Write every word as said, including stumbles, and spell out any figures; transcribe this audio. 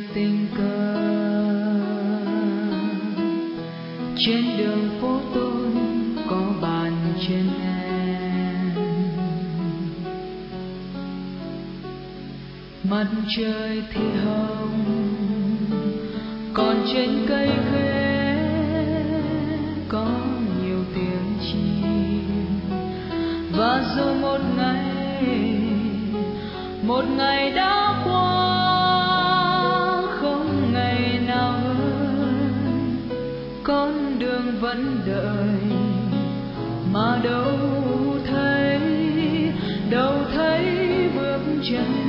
tình cờ trên đường phố tôi có bàn chân em. Mặt trời thì hồng, còn trên cây khế có nhiều tiếng chim. Và rồi một ngày, một ngày đã qua, không ngày nào hơn. Con đường vẫn đợi mà đâu thấy, đâu thấy bước chân